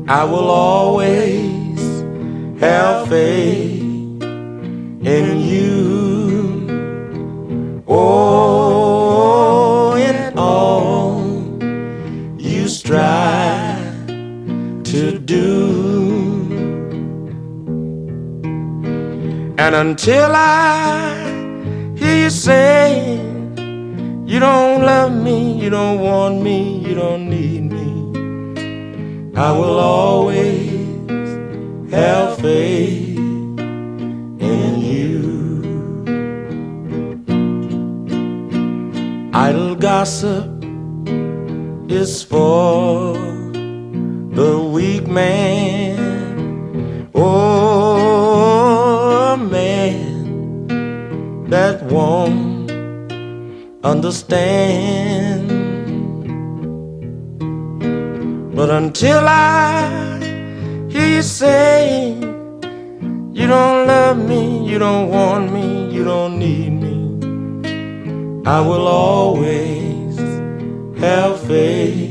I will always have faith in you. Oh, in all you strive to do. And until I hear you say you don't love me, you don't want me, you don't need me, I will always have faith in you. Idle gossip is for the weak man. Oh, a man that won't understand. But until I hear you say you don't love me, you don't want me, you don't need me, I will always have faith